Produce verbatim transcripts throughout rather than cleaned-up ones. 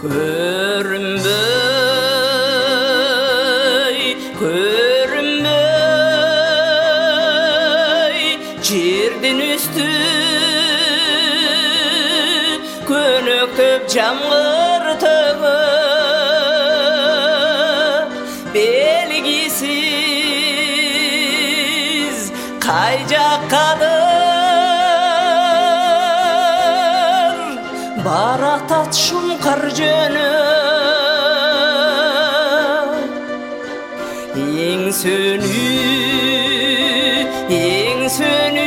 Көрінбей, көрінбей, жерден үсті көнөктөп жамғыр төгіп, белгісіз қай жаққадыр баратат шұңқар жөні. Ең сөнү, ең сөнү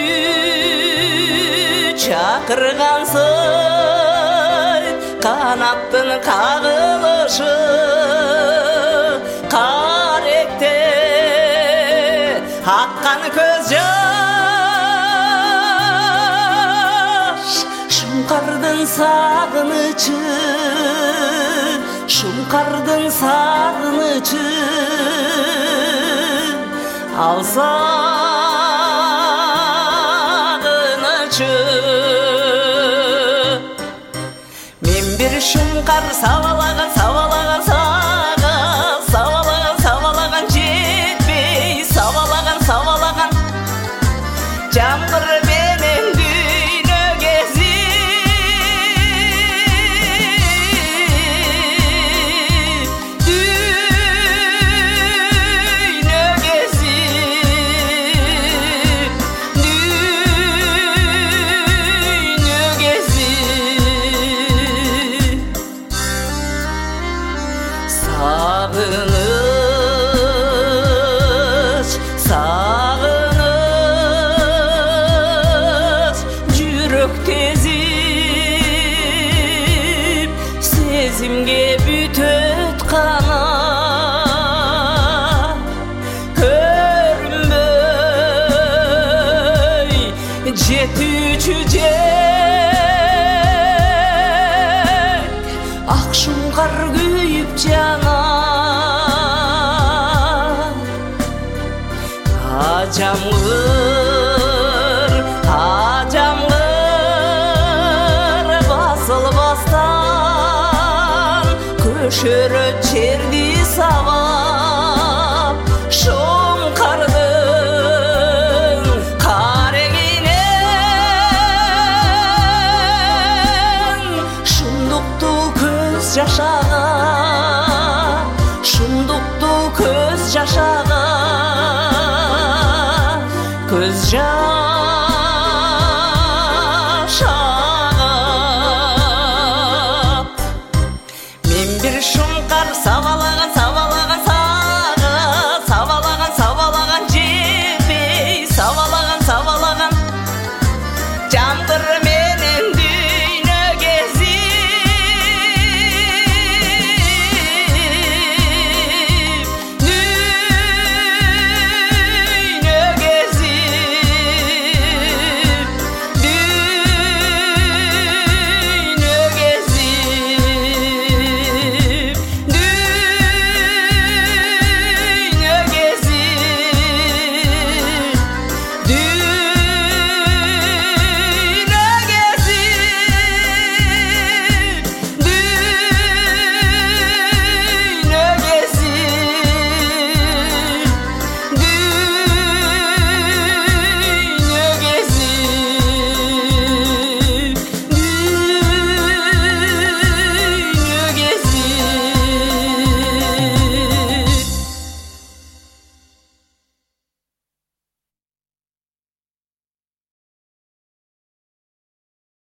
чакыргансың, канаттын кагылышы каректе аккан көз жаш, шуңкардын сагынычы, шуңкардын сагынычы ал сагынычы. Мен бир шуңкар сабалаган сабалаган сага, сабалаган сабалаган жетпей, сабалаган сабалаган жамгыр менен дүйнө кезип, дүйнө кезип, дүйнө кезип. Сагыныч, сагыныч жүрөк тезип, сезимге бүтөт канат. Көрүнбөй жетүүчү жек, ак шуңкар күйүп жанат. Ажамгыр, ажамгыр басылбастан көшөрөт жерди сабап.